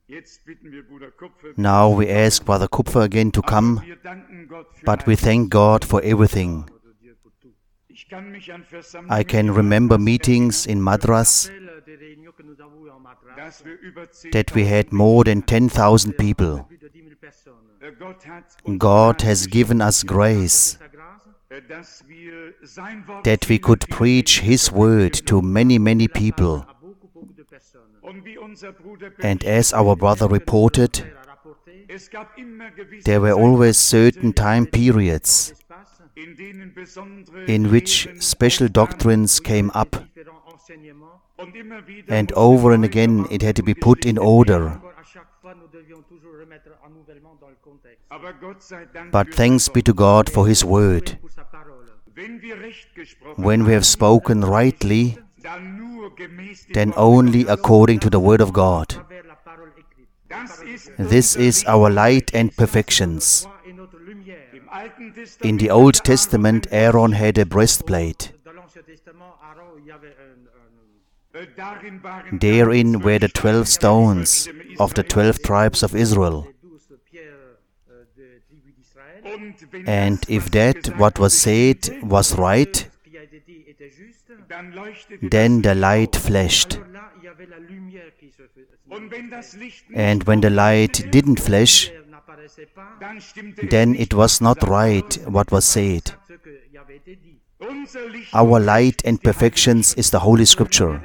Now we ask Brother Kupfer again to come, but we thank God for everything. I can remember meetings in Madras that we had more than 10,000 people. God has given us grace that we could preach His word to many, many people. And as our brother reported, there were always certain time periods in which special doctrines came up, and over and again it had to be put in order. But thanks be to God for His word. When we have spoken rightly, then only according to the word of God. This is our light and perfections. In the Old Testament, Aaron had a breastplate. Therein were the 12 stones of the 12 tribes of Israel. And if that what was said was right, then the light flashed. And when the light didn't flash, then it was not right what was said. Our light and perfections is the Holy Scripture.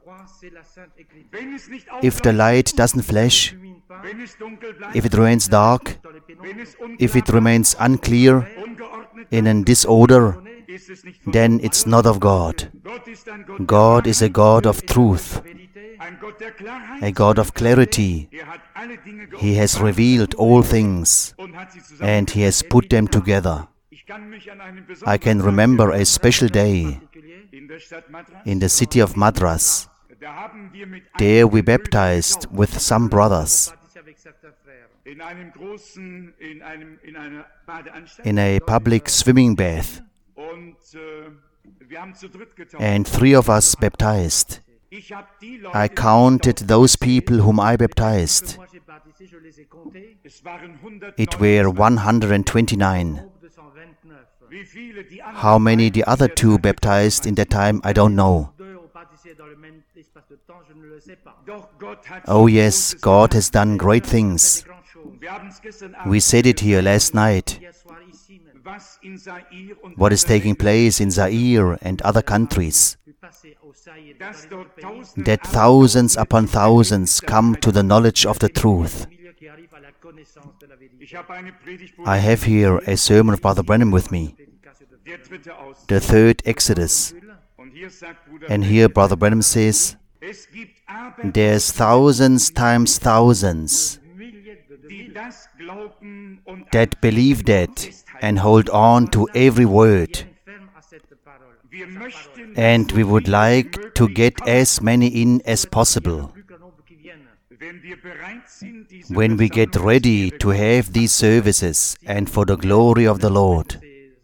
If the light doesn't flash, if it remains dark, if it remains unclear, in a disorder, then it's not of God. God is a God of truth, a God of clarity. He has revealed all things, and He has put them together. I can remember a special day in the city of Madras. There we baptized with some brothers in a public swimming bath, and 3 of us baptized. I counted those people whom I baptized. It were 129. How many the other 2 baptized in that time, I don't know. Oh yes, God has done great things. We said it here last night. What is taking place in Zaire and other countries, that thousands upon thousands come to the knowledge of the truth. I have here a sermon of Brother Branham with me, the 3rd Exodus. And here Brother Branham says, there's thousands times thousands that believe that and hold on to every word. And we would like to get as many in as possible. When we get ready to have these services and for the glory of the Lord,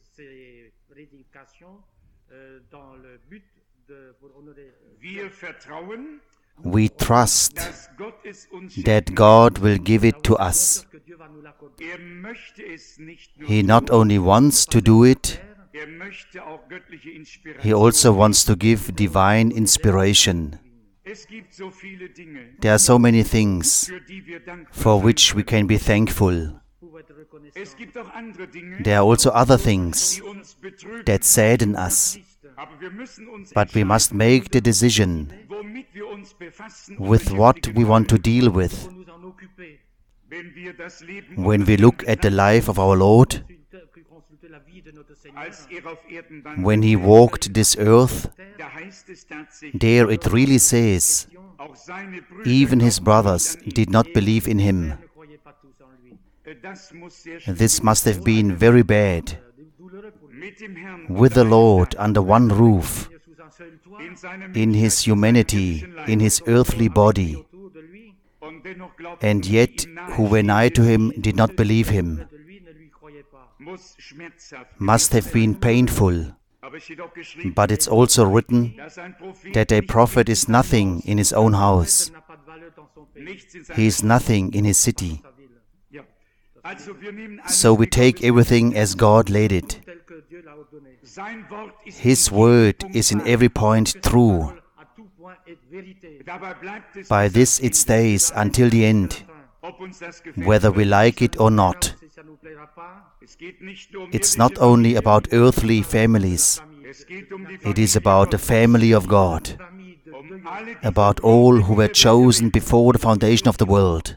we trust that God will give it to us. He not only wants to do it, He also wants to give divine inspiration. There are so many things for which we can be thankful. There are also other things that sadden us. But we must make the decision with what we want to deal with. When we look at the life of our Lord, when He walked this earth, there it really says, even His brothers did not believe in Him. This must have been very bad. With the Lord under one roof, in His humanity, in His earthly body, and yet who were nigh to Him did not believe Him, must have been painful. But it's also written that a prophet is nothing in his own house. He is nothing in his city. So we take everything as God laid it. His word is in every point true. By this it stays until the end, whether we like it or not. It's not only about earthly families. It is about the family of God, about all who were chosen before the foundation of the world.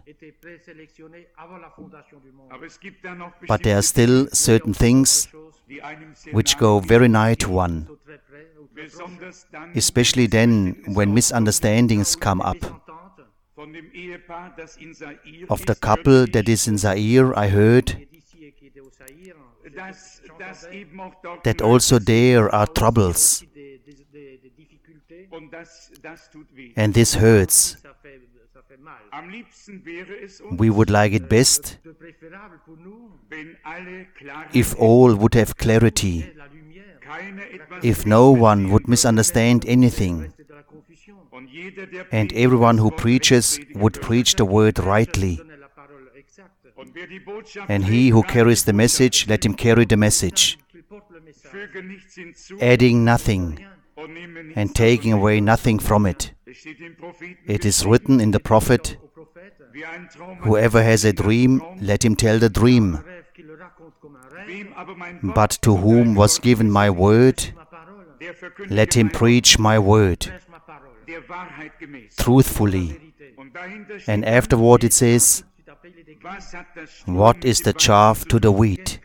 But there are still certain things which go very nigh to one, especially then when misunderstandings come up. Of the couple that is in Zaire, I heard that also there are troubles, and this hurts. We would like it best if all would have clarity, if no one would misunderstand anything, and everyone who preaches would preach the word rightly. And he who carries the message, let him carry the message, adding nothing and taking away nothing from it. It is written in the prophet, "Whoever has a dream, let him tell the dream. But to whom was given my word, let him preach my word truthfully." And afterward it says, "What is the chaff to the wheat?"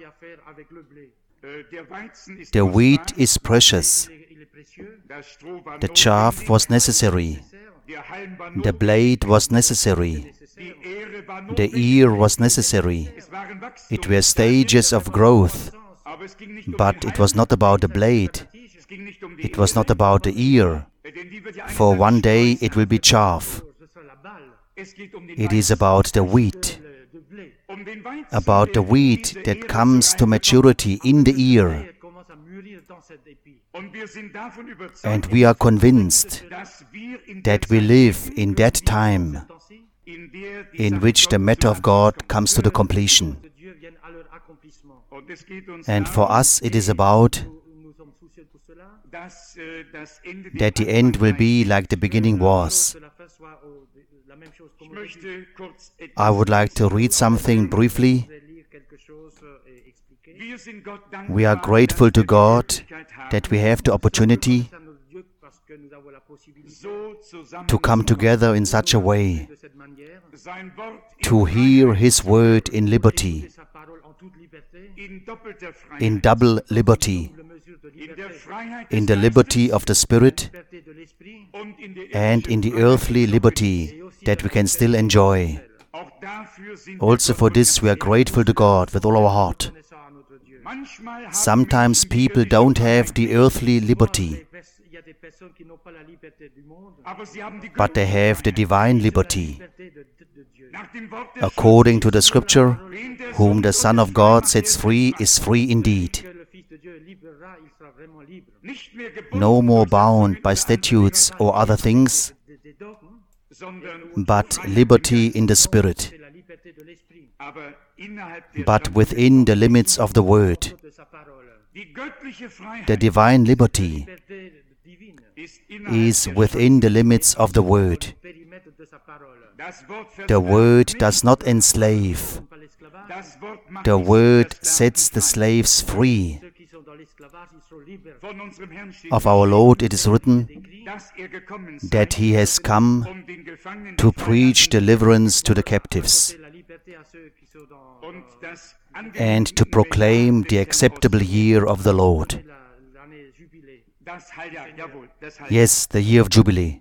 The wheat is precious. The chaff was necessary. The blade was necessary. The ear was necessary. It were stages of growth. But it was not about the blade. It was not about the ear. For one day it will be chaff. It is about the wheat. About the wheat that comes to maturity in the ear. And we are convinced that we live in that time in which the matter of God comes to the completion. And for us it is about that the end will be like the beginning was. I would like to read something briefly. We are grateful to God that we have the opportunity to come together in such a way, to hear His word in liberty, in double liberty, in the liberty of the Spirit and in the earthly liberty that we can still enjoy. Also for this we are grateful to God with all our heart. Sometimes people don't have the earthly liberty, but they have the divine liberty. According to the scripture, whom the Son of God sets free is free indeed. No more bound by statutes or other things, but liberty in the Spirit, but within the limits of the Word. The divine liberty is within the limits of the Word. The Word does not enslave. The Word sets the slaves free. Of our Lord it is written that He has come to preach deliverance to the captives and to proclaim the acceptable year of the Lord. Yes, the year of Jubilee.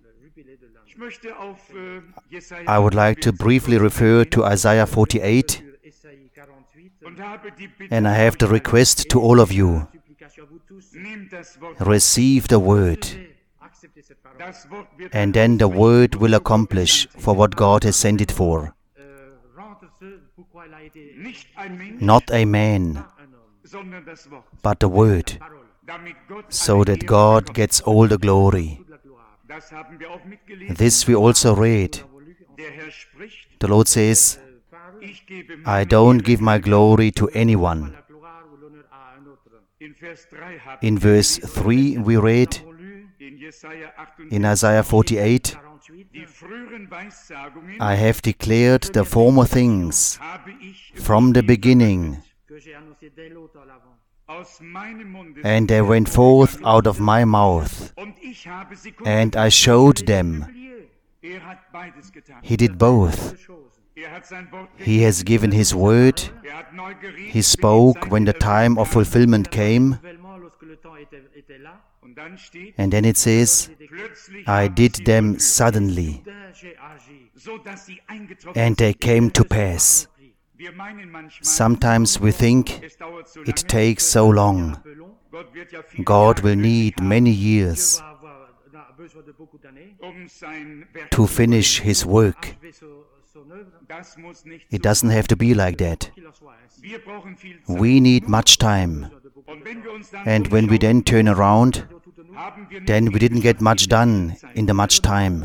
I would like to briefly refer to Isaiah 48, and I have the request to all of you: receive the word, and then the word will accomplish for what God has sent it for. Not a man, but the word. so that God gets all the glory. This we also read. The Lord says, I don't give my glory to anyone. In verse 3 we read, in Isaiah 48, I have declared the former things from the beginning, and they went forth out of my mouth, and I showed them. He did both. He has given His word. He spoke when the time of fulfillment came. And then it says, I did them suddenly, and they came to pass. Sometimes we think it takes so long. God will need many years to finish His work. It doesn't have to be like that. We need much time. And when we then turn around, then we didn't get much done in the much time.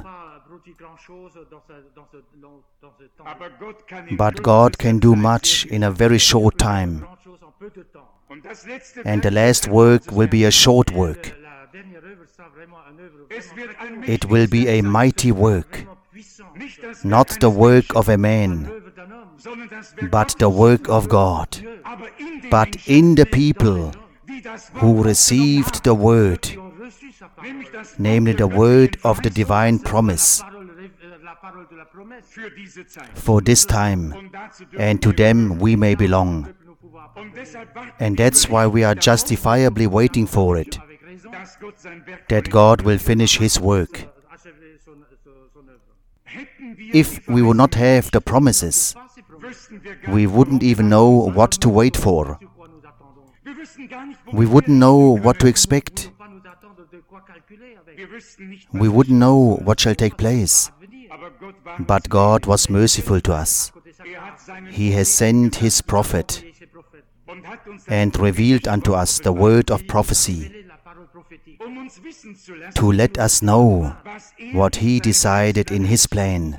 But God can do much in a very short time. And the last work will be a short work. It will be a mighty work. Not the work of a man, but the work of God. But in the people who received the word, namely the word of the divine promise, for this time, and to them we may belong. And that's why we are justifiably waiting for it, that God will finish His work. If we would not have the promises, we wouldn't even know what to wait for. We wouldn't know what to expect. We wouldn't know what shall take place. But God was merciful to us. He has sent His prophet and revealed unto us the word of prophecy to let us know what He decided in His plan.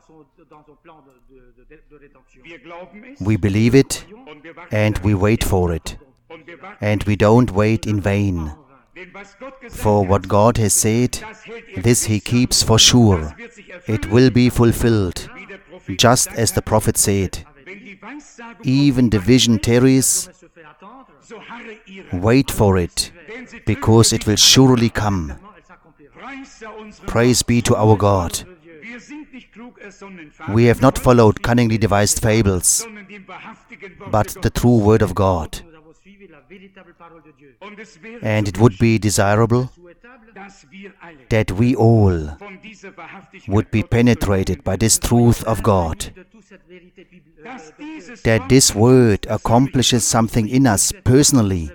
We believe it and we wait for it. And we don't wait in vain. For what God has said, this He keeps for sure. It will be fulfilled, just as the prophet said. Even the vision tarries, wait for it, because it will surely come. Praise be to our God. We have not followed cunningly devised fables, but the true word of God. And it would be desirable that we all would be penetrated by this truth of God, that this word accomplishes something in us personally,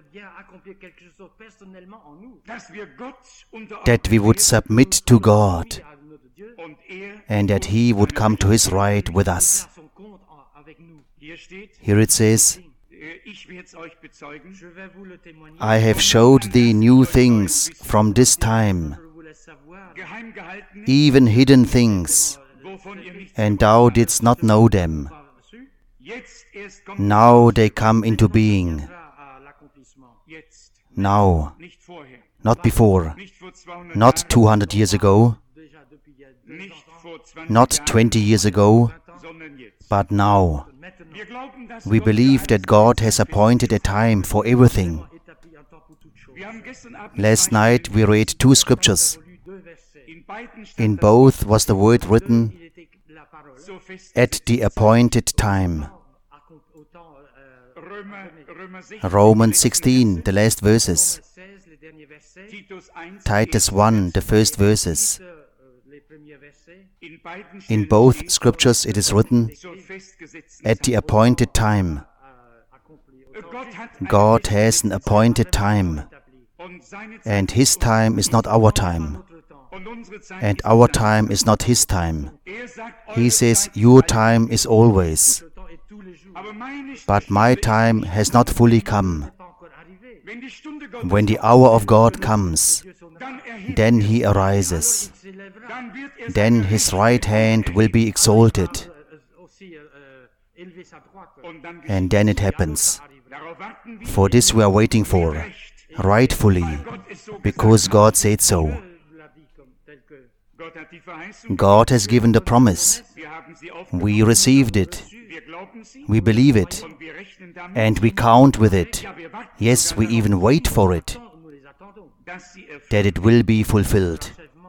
that we would submit to God, and that He would come to His right with us. Here it says, I have showed thee new things from this time, even hidden things, and thou didst not know them. Now they come into being. Now, not before, not 200 years ago, not 20 years ago, but now. We believe that God has appointed a time for everything. Last night we read 2 scriptures. In both was the word written, at the appointed time. Romans 16, the last verses. Titus 1, the first verses. In both scriptures it is written, at the appointed time. God has an appointed time, and His time is not our time, and our time is not His time. He says, your time is always, but my time has not fully come. When the hour of God comes, then He arises. Then His right hand will be exalted. And then it happens. For this we are waiting for, rightfully, because God said so. God has given the promise. We received it. We believe it. And we count with it. Yes, we even wait for it, that it will be fulfilled.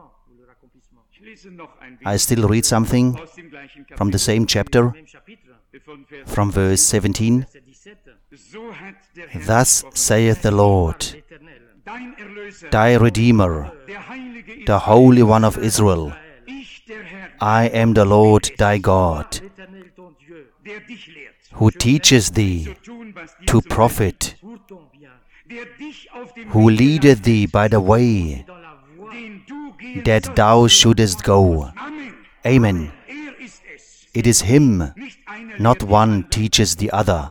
I still read something from the same chapter, from verse 17. Thus saith the Lord, thy Redeemer, the Holy One of Israel. I am the Lord thy God, who teaches thee to profit, who leadeth thee by the way that thou shouldest go. Amen. It is Him, not one teaches the other,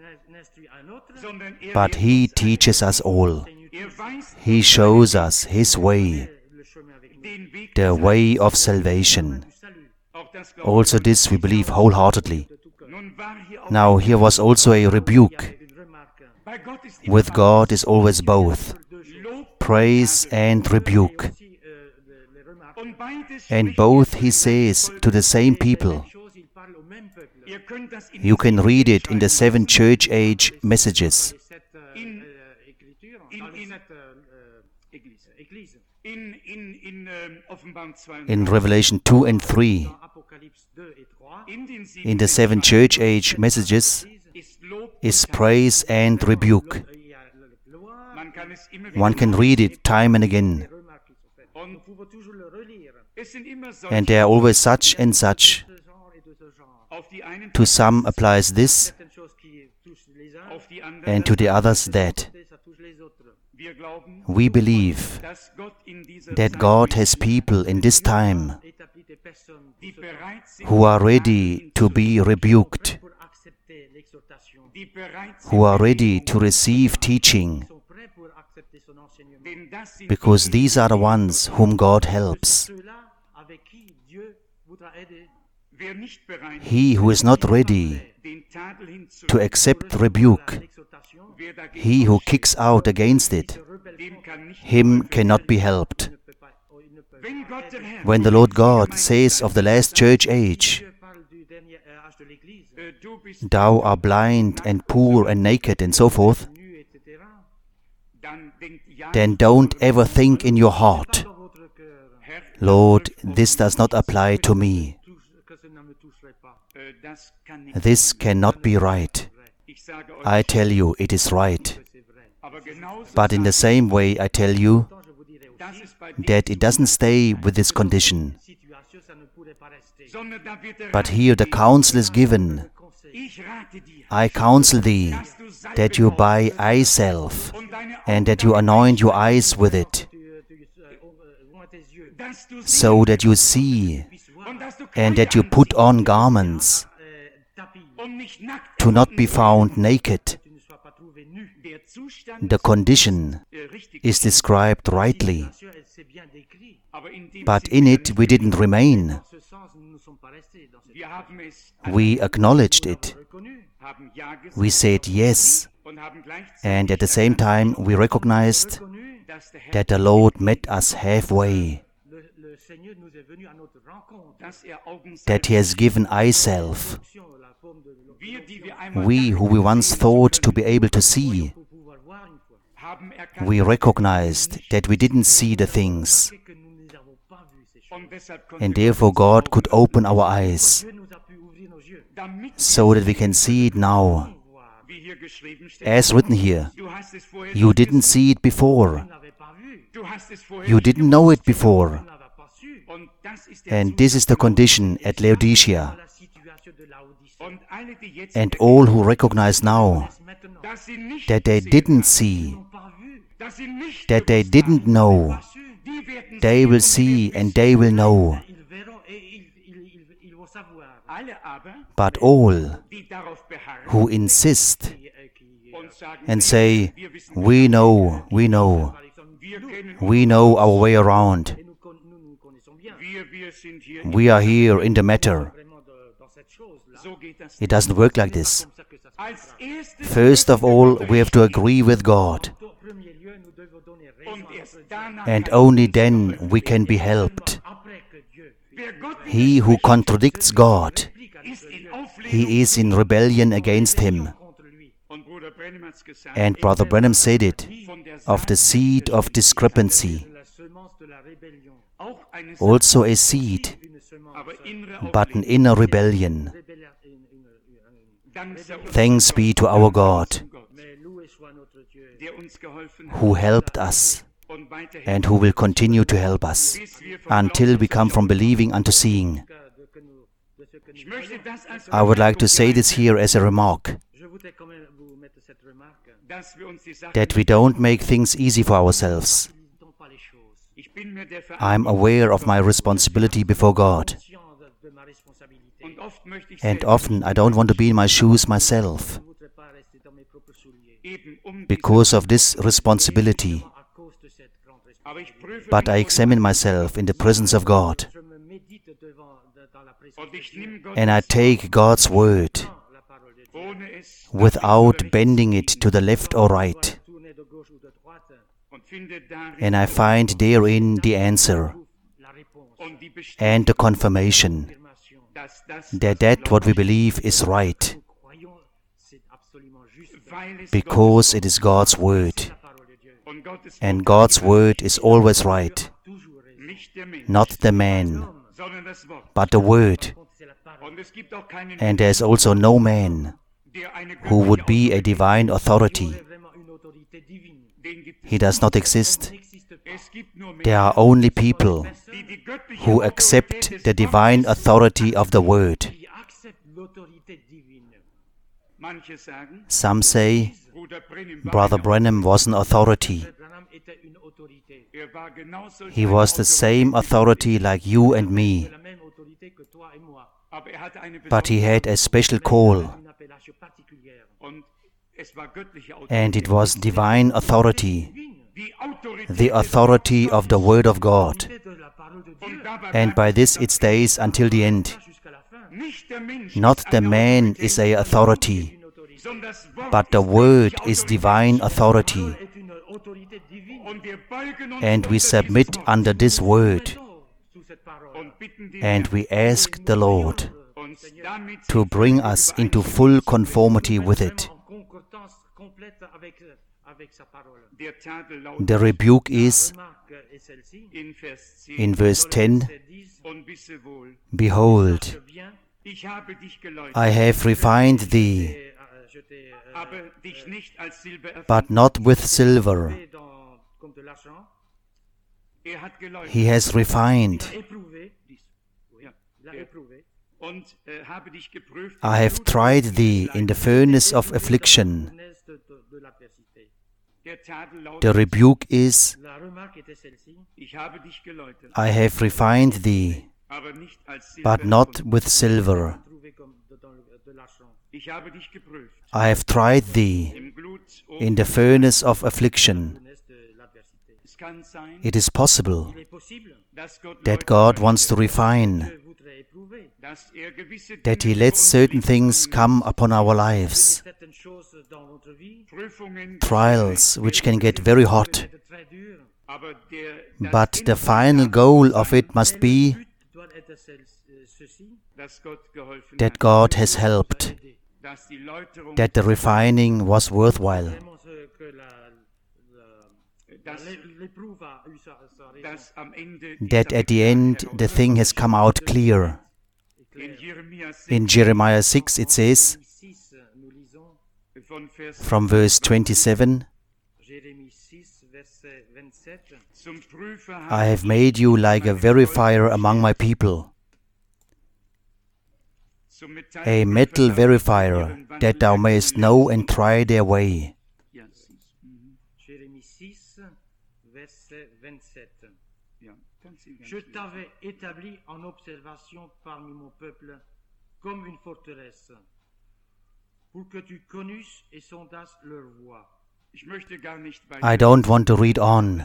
but He teaches us all. He shows us His way, the way of salvation. Also this we believe wholeheartedly. Now here was also a rebuke. With God is always both, praise and rebuke. And both He says to the same people. You can read it in the 7 church age messages. In Revelation 2 and 3, in the 7 church age messages, is praise and rebuke. One can read it time and again. And there are always such and such. To some applies this, and to the others that. We believe that God has people in this time who are ready to be rebuked, who are ready to receive teaching, because these are the ones whom God helps. He who is not ready to accept rebuke, he who kicks out against it, him cannot be helped. When the Lord God says of the last church age, thou art blind and poor and naked and so forth, then don't ever think in your heart, Lord, this does not apply to me. This cannot be right. I tell you, it is right. But in the same way, I tell you that it doesn't stay with this condition. But here the counsel is given. I counsel thee that you buy eye salve and that you anoint your eyes with it, so that you see, and that you put on garments, to not be found naked. The condition is described rightly, but in it we didn't remain. We acknowledged it. We said yes, and at the same time we recognized that the Lord met us halfway, that He has given eye salve. We who we once thought to be able to see, we recognized that we didn't see the things, and therefore God could open our eyes so that we can see it now. As written here, you didn't see it before. You didn't know it before. And this is the condition at Laodicea. And all who recognize now that they didn't see, that they didn't know, they will see and they will know. But all who insist and say, we know our way around, we are here in the matter. It doesn't work like this. First of all, we have to agree with God. And only then we can be helped. He who contradicts God, he is in rebellion against Him. And Brother Branham said it, of the seed of discrepancy. Also a seed, but an inner rebellion. Thanks be to our God, who helped us and who will continue to help us until we come from believing unto seeing. I would like to say this here as a remark, that we don't make things easy for ourselves. I'm aware of my responsibility before God. And often I don't want to be in my shoes myself. Because of this responsibility. But I examine myself in the presence of God. And I take God's word without bending it to the left or right. And I find therein the answer and the confirmation that what we believe is right, because it is God's word. And God's word is always right. Not the man, but the word. And there is also no man who would be a divine authority. He does not exist. There are only people who accept the divine authority of the word. Some say, Brother Branham was an authority. He was the same authority like you and me. But he had a special call. And it was divine authority. The authority of the Word of God. And by this it stays until the end. Not the man is an authority, but the Word is divine authority. And we submit under this Word. And we ask the Lord to bring us into full conformity with it. The rebuke is, in verse 10, Behold, I have refined thee, but not with silver. He has refined. I have tried thee in the furnace of affliction. The rebuke is, I have refined thee, but not with silver. I have tried thee in the furnace of affliction. It is possible that God wants to refine, that He lets certain things come upon our lives, trials which can get very hot. But the final goal of it must be that God has helped, that the refining was worthwhile, that at the end the thing has come out clear. In Jeremiah 6 it says, from verse 27, I have made you like a verifier among my people, a metal verifier, that thou mayest know and try their way. Je t'avais établi en observation parmi mon peuple, comme une forteresse, pour que tu connusses et sondasses leur voie. I don't want to read on.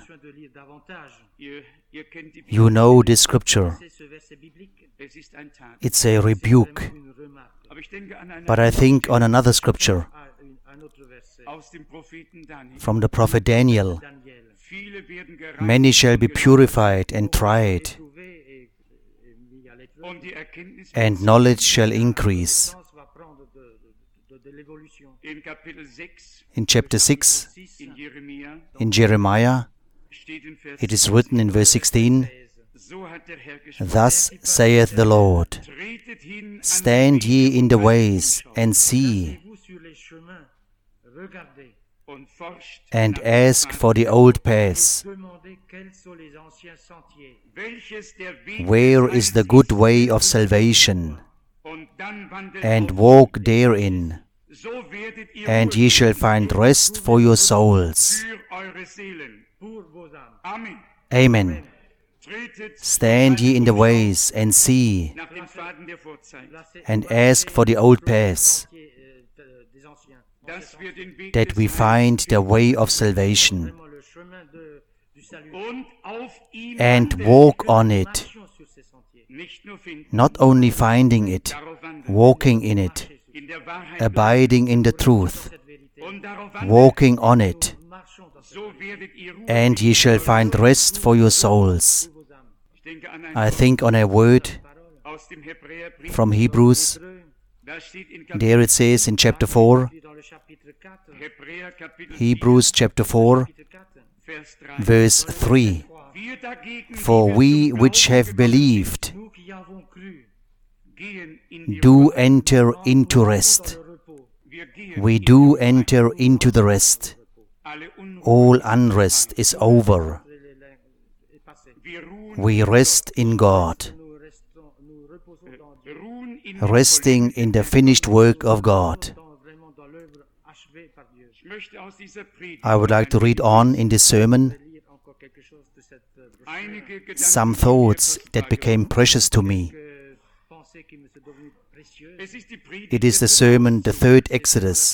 You know this scripture. It's a rebuke. But I think on another scripture from the prophet Daniel. Many shall be purified and tried, and knowledge shall increase. In chapter 6, in Jeremiah, it is written in verse 16, Thus saith the Lord, Stand ye in the ways, and see, and ask for the old paths. Where is the good way of salvation? And walk therein, and ye shall find rest for your souls. Amen. Stand ye in the ways, and see, and ask for the old paths, that we find the way of salvation, and walk on it, not only finding it, walking in it, abiding in the truth, walking on it, and ye shall find rest for your souls. I think on a word from Hebrews. There it says in chapter 4, Hebrews chapter 4, verse 3, For we which have believed do enter into rest. We do enter into the rest. All unrest is over. We rest in God, resting in the finished work of God. I would like to read on in this sermon some thoughts that became precious to me. It is the sermon, the third Exodus.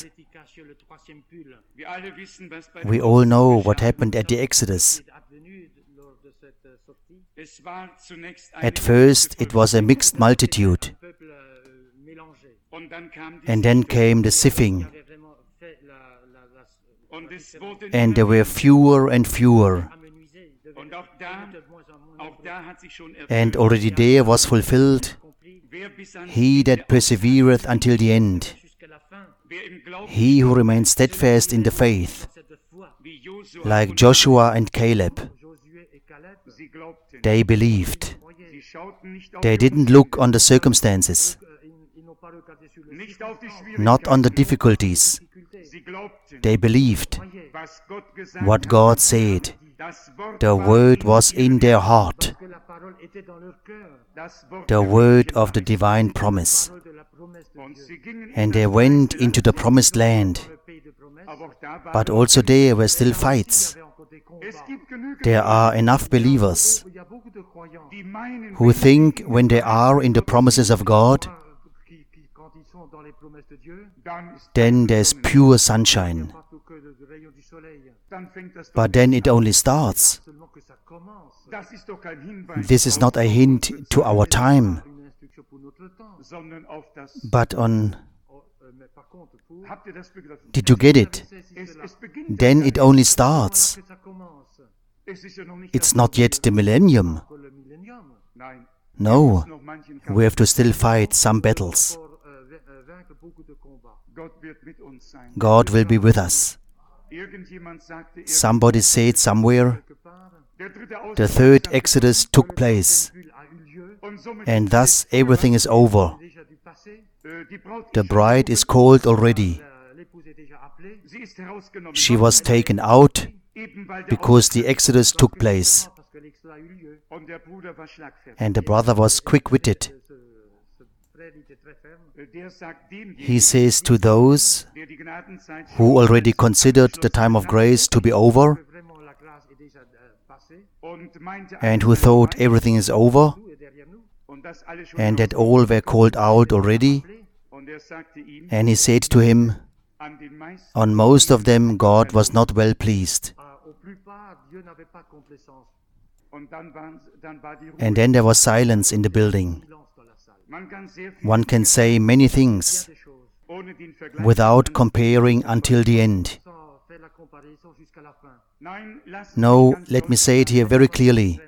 We all know what happened at the Exodus. At first, it was a mixed multitude. And then came the sifting. And there were fewer and fewer. And already there was fulfilled, He that persevereth until the end, he who remains steadfast in the faith, like Joshua and Caleb. They believed. They didn't look on the circumstances, not on the difficulties. They believed what God said. The word was in their heart, the word of the divine promise. And they went into the promised land. But also there were still fights. There are enough believers who think when they are in the promises of God, then there's pure sunshine. But then it only starts. This is not a hint to our time, but on... Did you get it? Then it only starts. It's not yet the millennium. No, we have to still fight some battles. God will be with us. Somebody said somewhere, the third Exodus took place, and thus everything is over. The bride is called already. She was taken out because the Exodus took place, and the brother was quick-witted. He says to those who already considered the time of grace to be over and who thought everything is over, and that all were called out already. And he said to him, on most of them God was not well pleased. And then there was silence in the building. One can say many things without comparing until the end. No, let me say it here very clearly,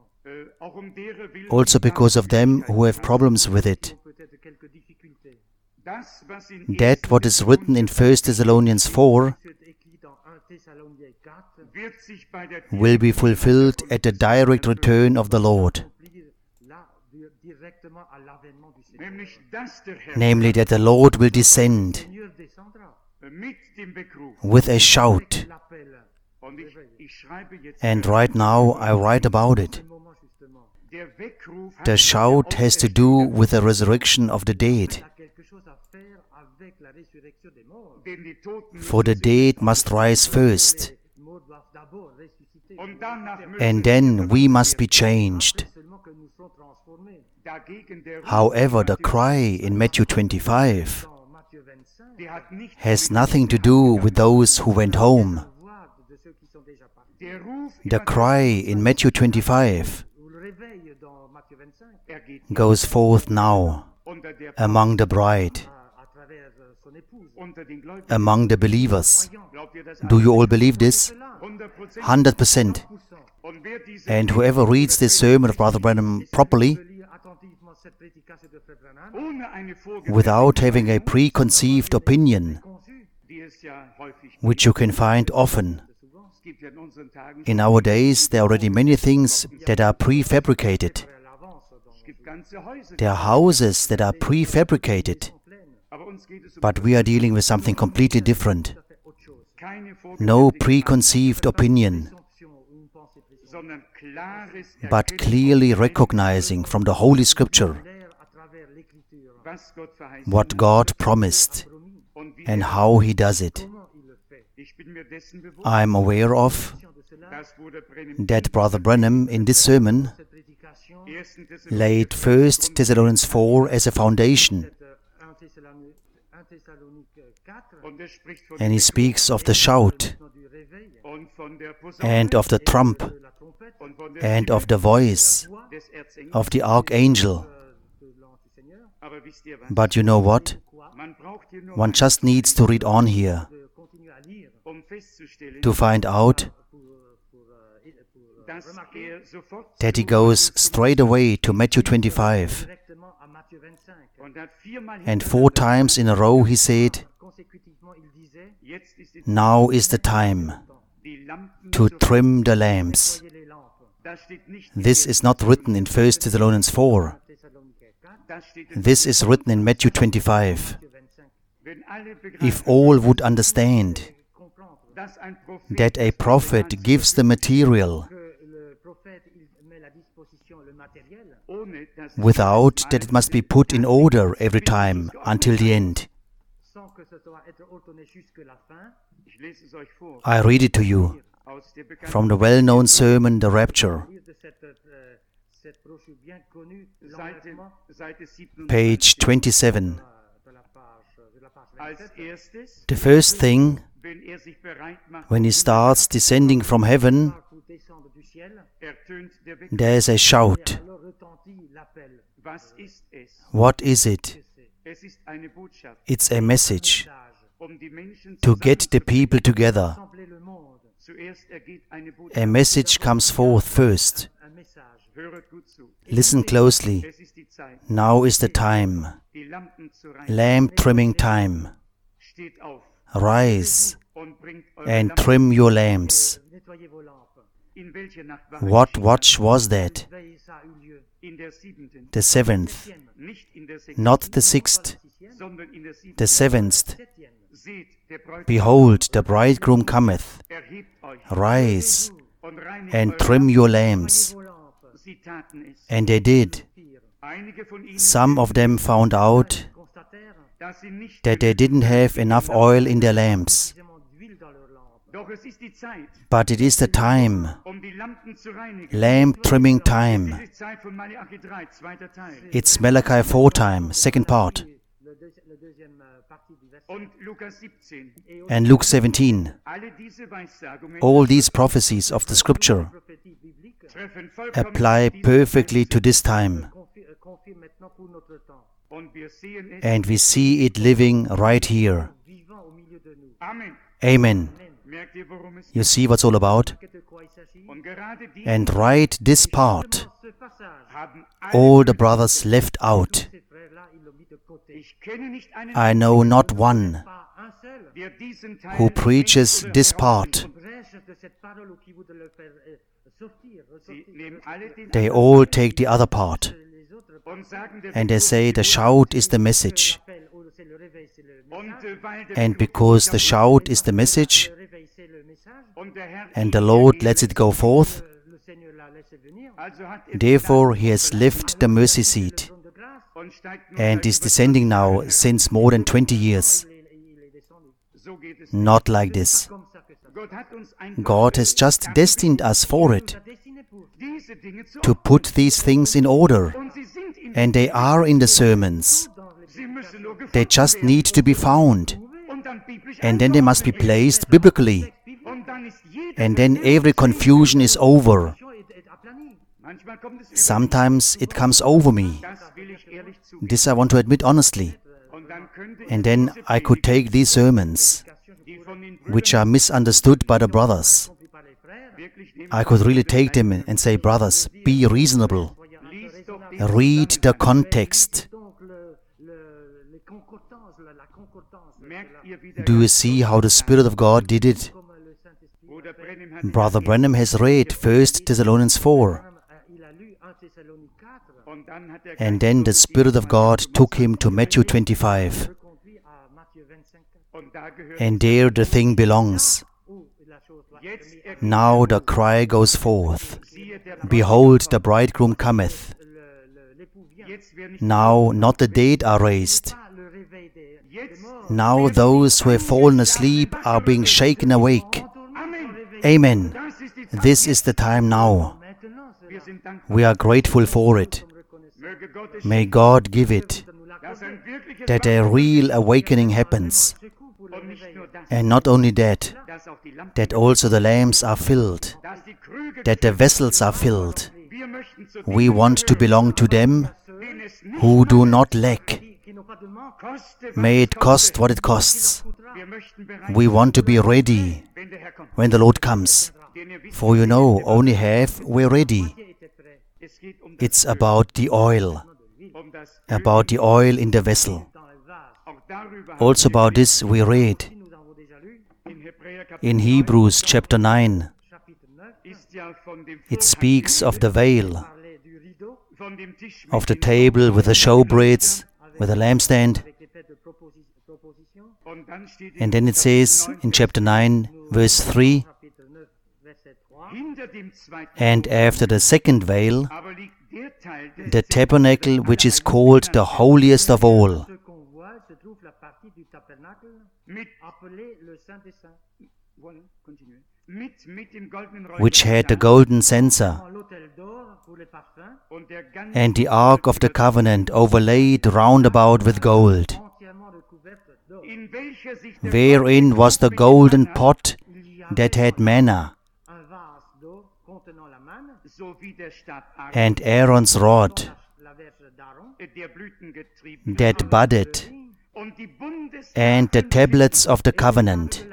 also because of them who have problems with it. That what is written in 1 Thessalonians 4 will be fulfilled at the direct return of the Lord. Namely, that the Lord will descend with a shout. And right now I write about it. The shout has to do with the resurrection of the dead. For the dead must rise first, and then we must be changed. However, the cry in Matthew 25 has nothing to do with those who went home. The cry in Matthew 25 goes forth now among the bride, among the believers. Do you all believe this? 100%. And whoever reads this sermon of Brother Branham properly, without having a preconceived opinion, which you can find often. In our days, there are already many things that are prefabricated. There are houses that are prefabricated. But we are dealing with something completely different. No preconceived opinion, but clearly recognizing from the Holy Scripture what God promised and how He does it. I am aware of that Brother Branham in this sermon laid 1 Thessalonians 4 as a foundation. And he speaks of the shout, and of the trump, and of the voice of the archangel. But you know what? One just needs to read on here to find out that he goes straight away to Matthew 25. And 4 times in a row he said, now is the time to trim the lamps. This is not written in 1 Thessalonians 4. This is written in Matthew 25. If all would understand that a prophet gives the material without that it must be put in order every time until the end. I read it to you from the well-known sermon, The Rapture, page 27. The first thing, when he starts descending from heaven, there is a shout. What is it? It's a message to get the people together. A message comes forth first. Listen closely. Now is the time. Lamp trimming time. Rise and trim your lamps. What watch was that? The 7th, not the 6th, the 7th. Behold, the bridegroom cometh. Rise and trim your lamps. And they did. Some of them found out that they didn't have enough oil in their lamps. But it is the time, lamp trimming time. It's Malachi 4 time, second part. And Luke 17. All these prophecies of the Scripture apply perfectly to this time. And we see it living right here. Amen. You see what's all about? And right this part, all the brothers left out. I know not one who preaches this part. They all take the other part. And they say the shout is the message. And because the shout is the message, and the Lord lets it go forth, therefore He has left the mercy seat and is descending now since more than 20 years. Not like this. God has just destined us for it, to put these things in order. And they are in the sermons. They just need to be found. And then they must be placed biblically. And then every confusion is over. Sometimes it comes over me. This I want to admit honestly. And then I could take these sermons, which are misunderstood by the brothers. I could really take them and say, brothers, be reasonable. Read the context. Do you see how the Spirit of God did it? Brother Branham has read 1 Thessalonians 4. And then the Spirit of God took him to Matthew 25. And there the thing belongs. Now the cry goes forth. Behold, the bridegroom cometh. Now not the dead are raised. Now those who have fallen asleep are being shaken awake. Amen. This is the time now. We are grateful for it. May God give it, that a real awakening happens. And not only that, that also the lamps are filled, that the vessels are filled. We want to belong to them who do not lack. May it cost what it costs. We want to be ready when the Lord comes. For you know, only half we're ready. It's about the oil in the vessel. Also about this we read in Hebrews chapter 9. It speaks of the veil, of the table with the showbreads, with the lampstand. And then it says in chapter 9, verse 3, and after the second veil, the tabernacle which is called the holiest of all, which had the golden censer, and the ark of the covenant overlaid round about with gold, wherein was the golden pot that had manna, and Aaron's rod that budded, and the tablets of the covenant,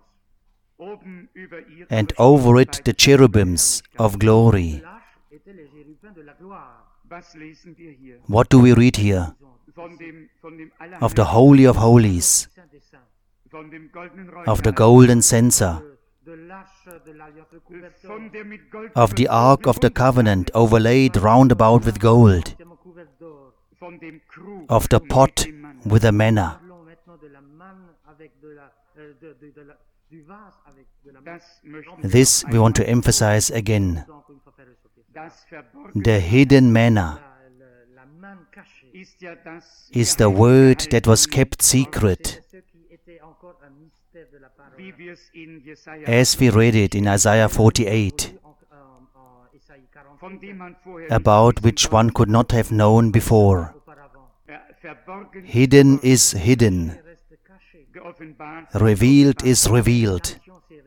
and over it the cherubims of glory. What do we read here? Of the Holy of Holies, of the golden censer, of the ark of the covenant overlaid round about with gold, of the pot with the manna. This we want to emphasize again. The hidden manna is the word that was kept secret. as we read it in Isaiah 48, about which one could not have known before. Hidden is hidden, revealed is revealed.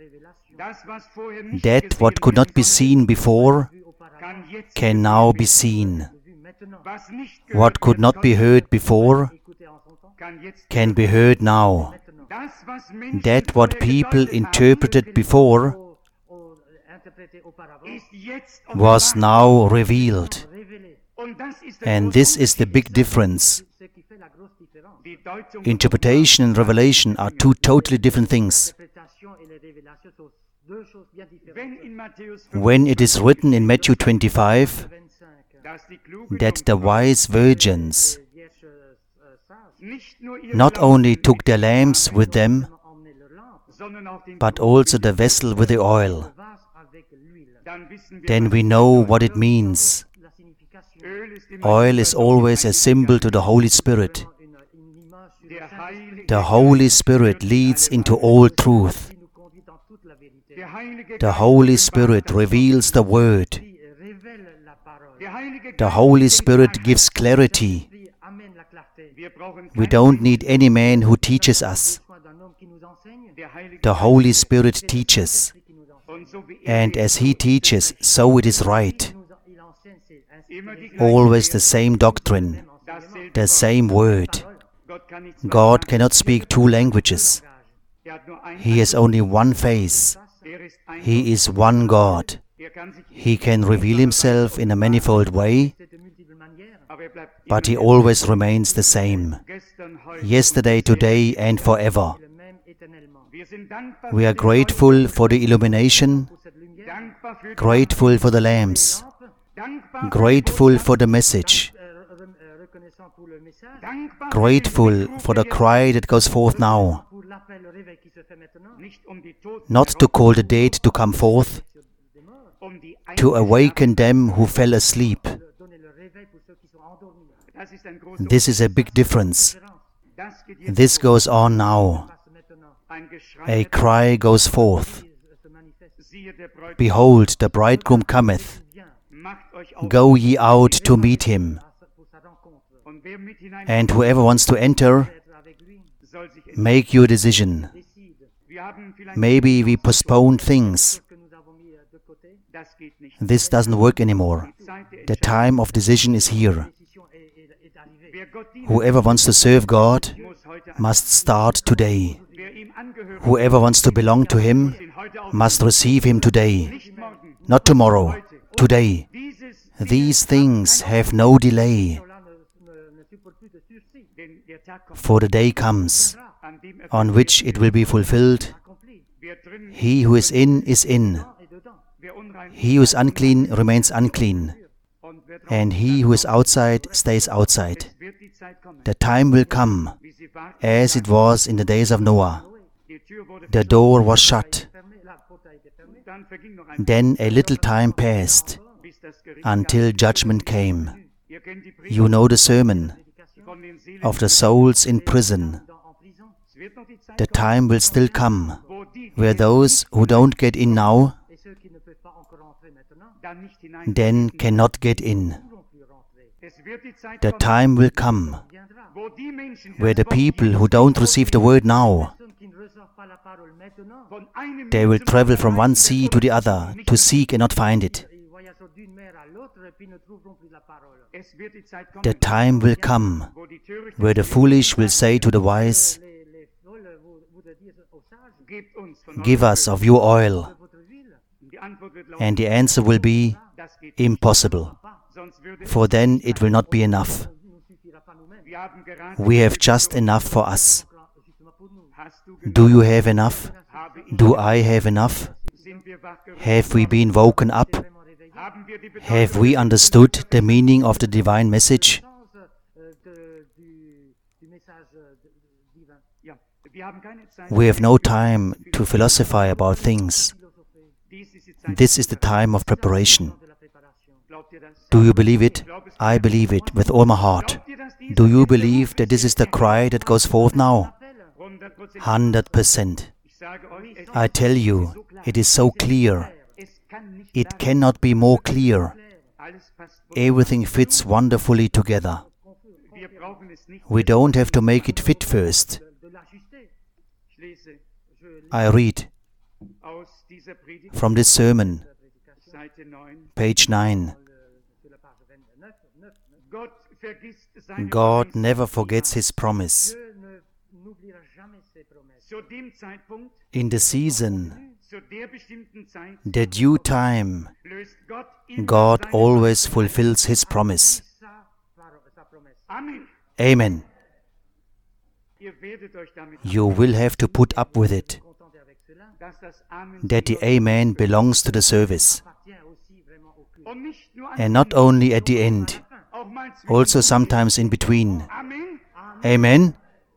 That what could not be seen before can now be seen. What could not be heard before can be heard now. That what people interpreted before was now revealed. And this is the big difference. Interpretation and revelation are two totally different things. When it is written in Matthew 25 that the wise virgins not only took their lamps with them, but also the vessel with the oil, then we know what it means. Oil is always a symbol to the Holy Spirit. The Holy Spirit leads into all truth. The Holy Spirit reveals the Word. The Holy Spirit gives clarity. We don't need any man who teaches us. The Holy Spirit teaches. And as He teaches, so it is right. Always the same doctrine, the same word. God cannot speak two languages. He has only one face. He is one God. He can reveal Himself in a manifold way, but He always remains the same. Yesterday, today, and forever. We are grateful for the illumination, grateful for the lamps, grateful for the message, grateful for the cry that goes forth now. Not to call the dead to come forth, to awaken them who fell asleep. This is a big difference. This goes on now. A cry goes forth. Behold, the bridegroom cometh. Go ye out to meet him. And whoever wants to enter, make your decision. Maybe we postpone things. This doesn't work anymore. The time of decision is here. Whoever wants to serve God must start today. Whoever wants to belong to Him must receive Him today. Not tomorrow, today. These things have no delay. For the day comes, on which it will be fulfilled. He who is in is in. He who is unclean remains unclean. And he who is outside stays outside. The time will come, as it was in the days of Noah. The door was shut. Then a little time passed, until judgment came. You know the sermon of the souls in prison. The time will still come, where those who don't get in now, then cannot get in. The time will come, where the people who don't receive the word now, they will travel from one sea to the other to seek and not find it. The time will come, where the foolish will say to the wise, "Give us of your oil." And the answer will be, impossible. For then it will not be enough. We have just enough for us. Do you have enough? Do I have enough? Have we been woken up? Have we understood the meaning of the divine message? We have no time to philosophize about things. This is the time of preparation. Do you believe it? I believe it with all my heart. Do you believe that this is the cry that goes forth now? 100%. I tell you, it is so clear. It cannot be more clear. Everything fits wonderfully together. We don't have to make it fit first. I read from this sermon, page 9. God never forgets His promise. In the season, the due time, God always fulfills His promise. Amen. You will have to put up with it, that the Amen belongs to the service. And not only at the end, also sometimes in between. Amen.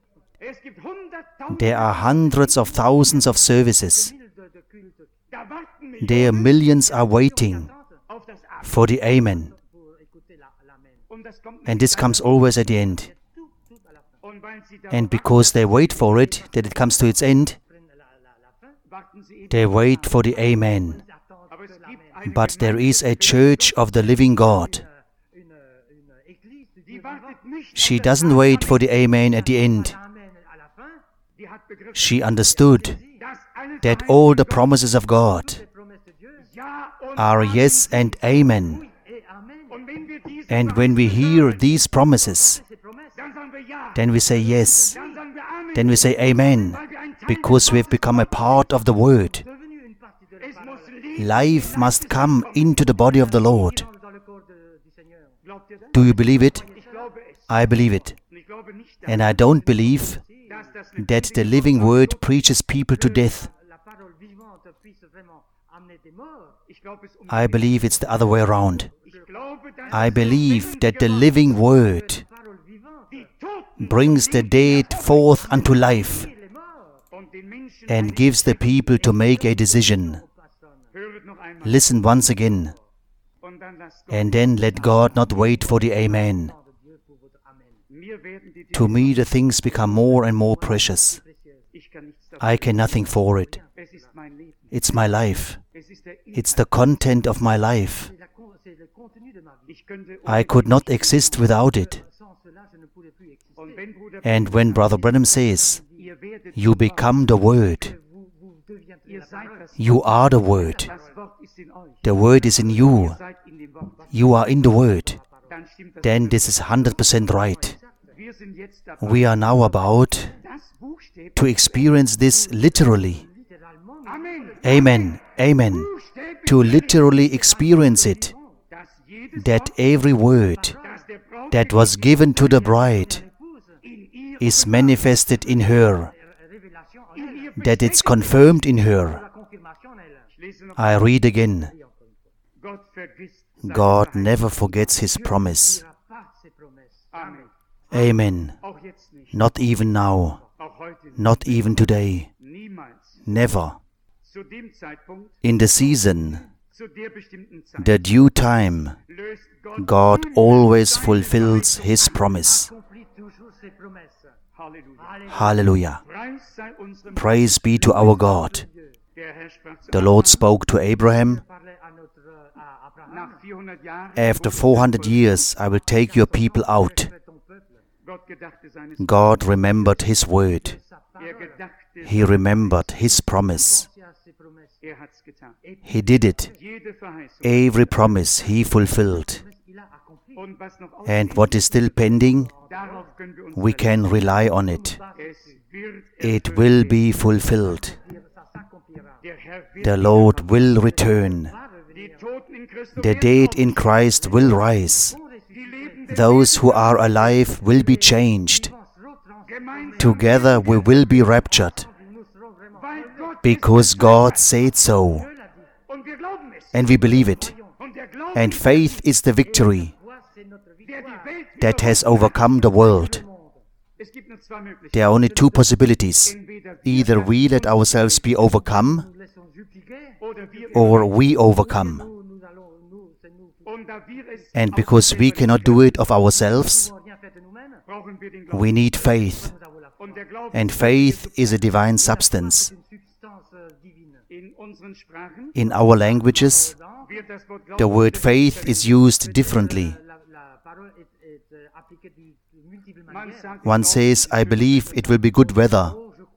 There are hundreds of thousands of services. There millions are waiting for the Amen. And this comes always at the end. And because they wait for it, that it comes to its end, they wait for the Amen. But there is a church of the living God. She doesn't wait for the Amen at the end. She understood that all the promises of God are yes and amen. And when we hear these promises, then we say yes. Then we say amen, because we have become a part of the Word. Life must come into the body of the Lord. Do you believe it? I believe it. And I don't believe that the living Word preaches people to death. I believe it's the other way around. I believe that the living Word brings the dead forth unto life and gives the people to make a decision. Listen once again, and then let God not wait for the Amen. To me, the things become more and more precious. I can nothing for it. It's my life. It's the content of my life. I could not exist without it. And when Brother Branham says, you become the Word, you are the Word. The Word is in you. You are in the Word. Then this is 100% right. We are now about to experience this literally. Amen. Amen. To literally experience it. That every word that was given to the bride is manifested in her. That it's confirmed in her. I read again. God never forgets His promise. Amen. Not even now. Not even today. Never. In the season, the due time, God always fulfills His promise. Hallelujah. Praise be to our God. The Lord spoke to Abraham, after 400 years I will take your people out. God remembered His word. He remembered His promise. He did it. Every promise He fulfilled. And what is still pending, we can rely on it. It will be fulfilled. The Lord will return. The dead in Christ will rise. Those who are alive will be changed. Together we will be raptured. Because God said so. And we believe it. And faith is the victory that has overcome the world. There are only two possibilities. Either we let ourselves be overcome, or we overcome. And because we cannot do it of ourselves, we need faith. And faith is a divine substance. In our languages, the word faith is used differently. One says, I believe it will be good weather.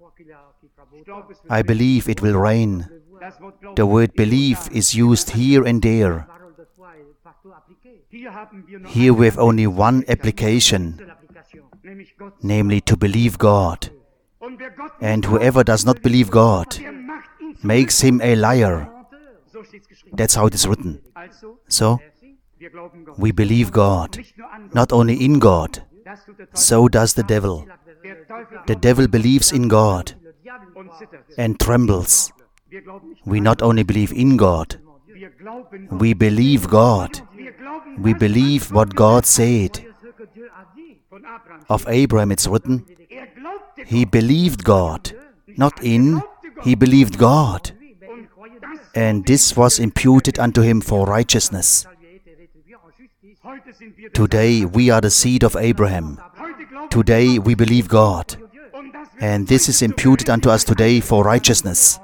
I believe it will rain. The word believe is used here and there. Here we have only one application, namely to believe God. And whoever does not believe God makes him a liar. That's how it is written. So, we believe God, not only in God. So does the devil. The devil believes in God and trembles. We not only believe in God, we believe God. We believe what God said. Of Abraham it's written, he believed God, not in, he believed God. And this was imputed unto him for righteousness. Today we are the seed of Abraham. Today we believe God. And this is imputed unto us today for righteousness.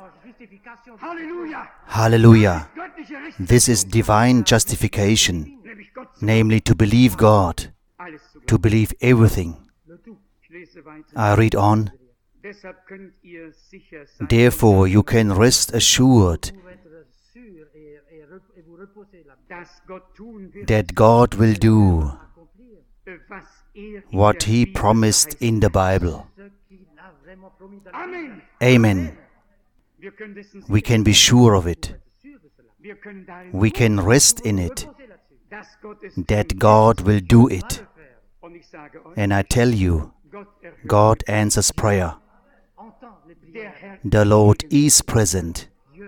Hallelujah! This is divine justification, namely to believe God, to believe everything. I read on. Therefore you can rest assured that God will do what He promised in the Bible. Amen. We can be sure of it. We can rest in it, that God will do it. And I tell you, God answers prayer. The Lord is present.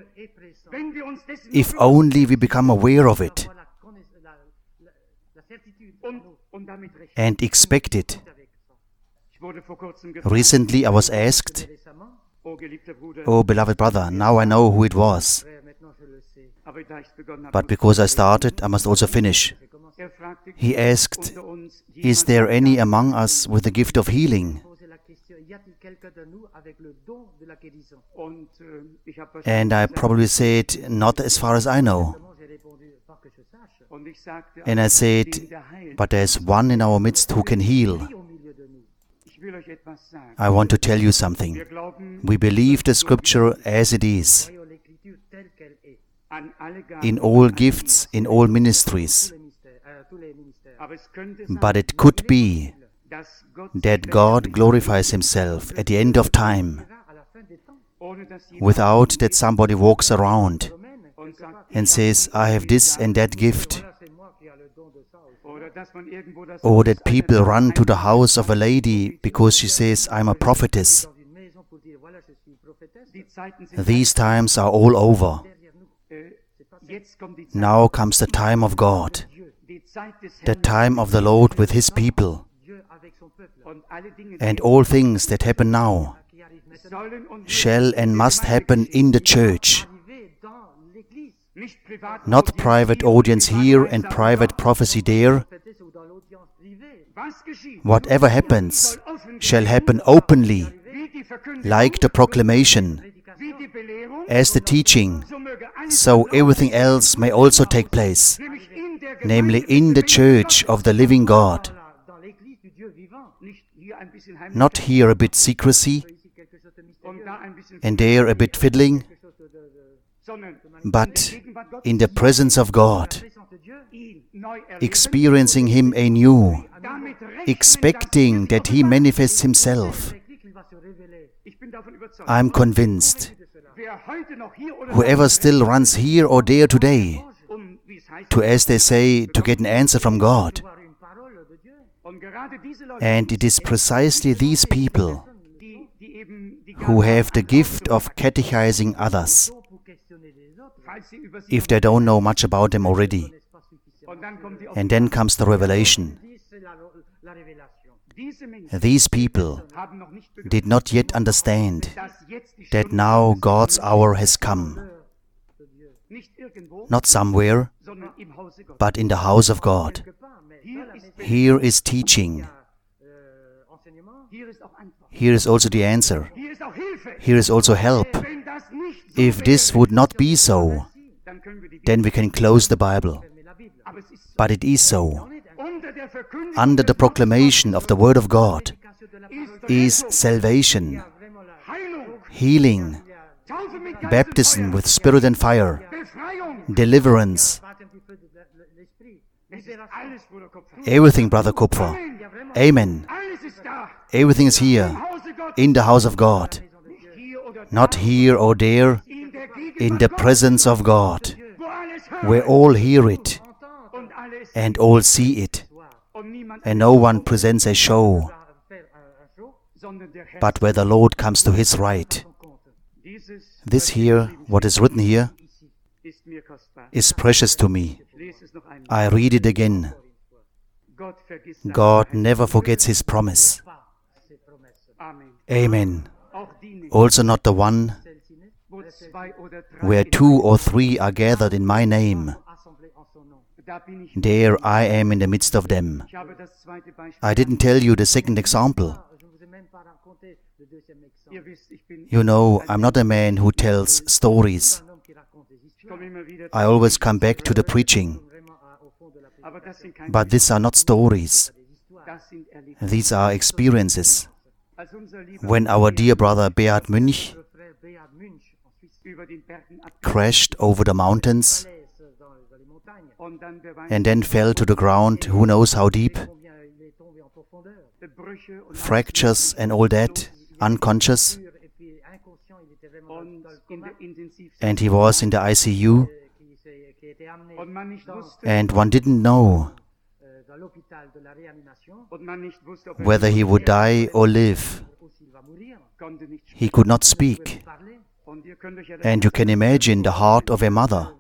If only we become aware of it and expect it. Recently I was asked, "Oh, beloved brother, now I know who it was. But because I started, I must also finish." He asked, "Is there any among us with the gift of healing?" And I probably said, "Not as far as I know." And I said, "But there's one in our midst who can heal." I want to tell you something. We believe the Scripture as it is, in all gifts, in all ministries. But it could be that God glorifies Himself at the end of time, without that somebody walks around and says, "I have this and that gift." Or that people run to the house of a lady because she says, "I'm a prophetess." These times are all over. Now comes the time of God, the time of the Lord with His people. And all things that happen now shall and must happen in the church. Not private audience here and private prophecy there. Whatever happens shall happen openly, like the proclamation, as the teaching, so everything else may also take place, namely in the church of the living God. Not here a bit secrecy, and there a bit fiddling, but in the presence of God, experiencing Him anew, expecting that He manifests Himself. I'm convinced, whoever still runs here or there today, to, as they say, to get an answer from God, and it is precisely these people who have the gift of catechizing others, if they don't know much about them already. And then comes the revelation. These people did not yet understand that now God's hour has come. Not somewhere, but in the house of God. Here is teaching. Here is also the answer. Here is also help. If this would not be so, then we can close the Bible. But it is so. Under the proclamation of the Word of God is salvation, healing, baptism with Spirit and fire, deliverance. Everything, Brother Kupfer. Amen. Everything is here, in the house of God. Not here or there, in the presence of God, where all hear it and all see it, and no one presents a show, but where the Lord comes to His right. This here, what is written here, is precious to me. I read it again. God never forgets His promise. Amen. Also not the one where 2 or 3 are gathered in my name. There I am in the midst of them. I didn't tell you the second example. You know, I'm not a man who tells stories. I always come back to the preaching. But these are not stories. These are experiences. When our dear brother Beat Münch crashed over the mountains and then fell to the ground, who knows how deep, fractures and all that, unconscious, and he was in the ICU, and one didn't know whether he would die or live. He could not speak. And you can imagine the heart of a mother.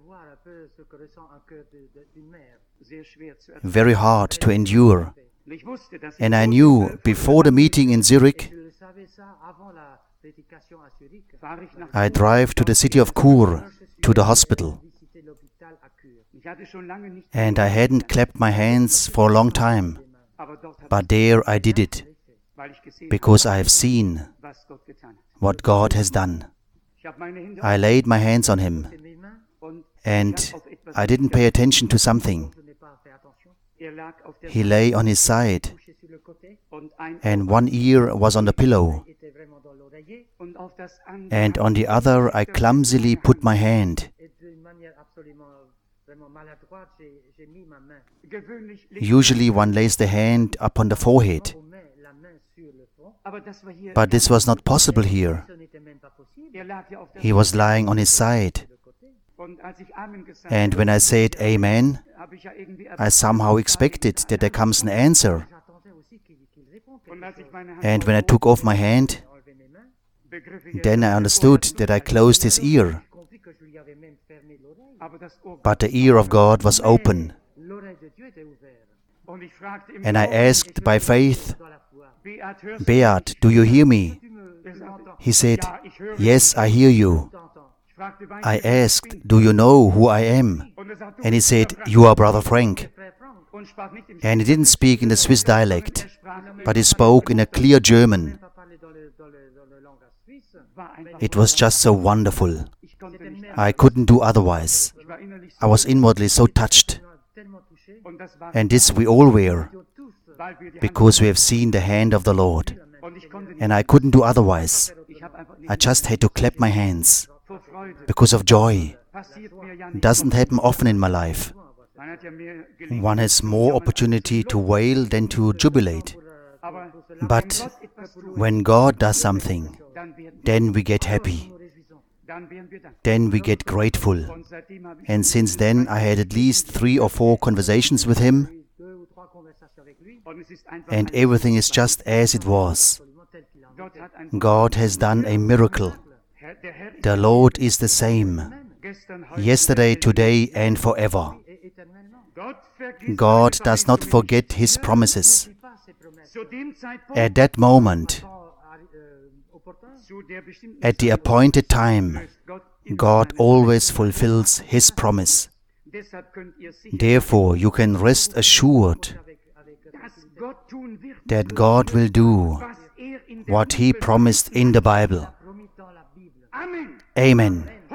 Very hard to endure. And I knew before the meeting in Zurich, I drive to the city of Chur, to the hospital. And I hadn't clapped my hands for a long time. But there I did it, because I have seen what God has done. I laid my hands on him, and I didn't pay attention to something. He lay on his side, and one ear was on the pillow, and on the other I clumsily put my hand. Usually one lays the hand upon the forehead, but this was not possible here. He was lying on his side, and when I said Amen, I somehow expected that there comes an answer. And when I took off my hand, then I understood that I closed his ear. But the ear of God was open. And I asked by faith, Beat, do you hear me? He said, yes, I hear you. I asked, do you know who I am? And he said, you are Brother Frank. And he didn't speak in the Swiss dialect, but he spoke in a clear German. It was just so wonderful. I couldn't do otherwise. I was inwardly so touched. And this we all were, because we have seen the hand of the Lord. And I couldn't do otherwise. I just had to clap my hands because of joy. Doesn't happen often in my life. One has more opportunity to wail than to jubilate. But when God does something, then we get happy. Then we get grateful. And since then I had at least 3 or 4 conversations with him, and everything is just as it was. God has done a miracle. The Lord is the same, yesterday, today, and forever. God does not forget His promises. At that moment, at the appointed time, God always fulfills His promise. Therefore, you can rest assured that God will do what He promised in the Bible. Amen.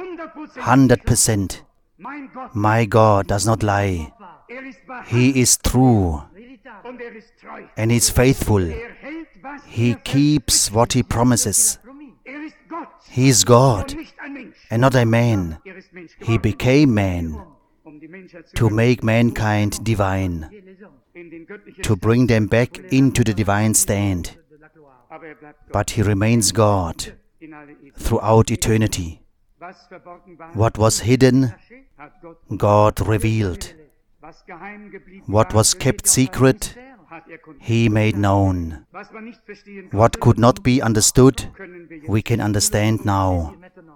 100%. My God does not lie. He is true and He is faithful. He keeps what He promises. He is God and not a man. He became man to make mankind divine, to bring them back into the divine stand. But He remains God throughout eternity. What was hidden, God revealed. What was kept secret, He made known. What could not be understood, we can understand now.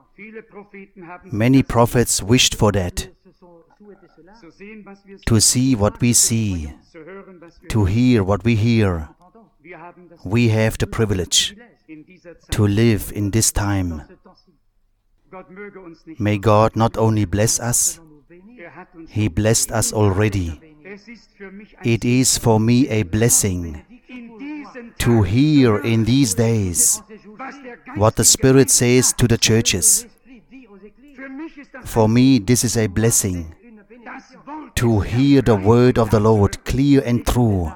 Many prophets wished for that, to see what we see, to hear what we hear. We have the privilege to live in this time. May God not only bless us, He blessed us already. It is for me a blessing to hear in these days what the Spirit says to the churches. For me, this is a blessing to hear the word of the Lord clear and true.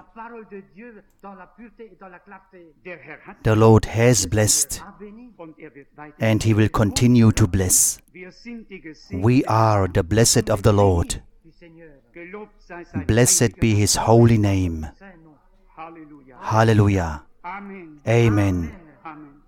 The Lord has blessed, and He will continue to bless. We are the blessed of the Lord. Blessed be His holy name. Hallelujah. Amen.